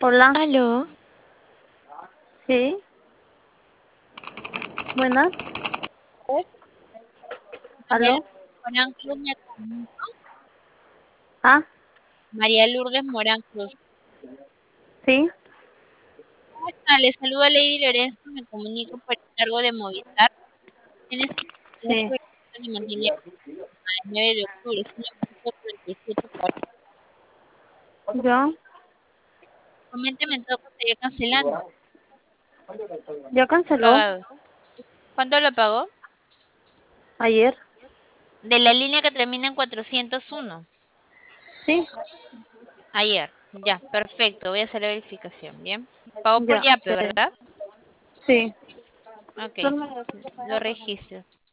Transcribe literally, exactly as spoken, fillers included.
Hola, Aló, sí, buenas, María aló, Lourdes Morán Cruz me comunica. ah, María Lourdes Morán Cruz. sí, ¿Cómo está? Le saluda Lady Lorenzo, me comunico por encargo de Movistar. Tienes un sí, proyecto que mantiene el nueve de octubre, es una punto treinta y siete cuarenta. yo, Coménteme en todo caso, estaría cancelando. ya canceló Pagado. ¿Cuánto lo pagó? ayer, De la línea que termina en cuatrocientos uno. sí, Ayer. Ya, perfecto. Voy a hacer la verificación. Bien. Pagó por ya, Yape, eh, ¿verdad? sí, Ok. Lo registro.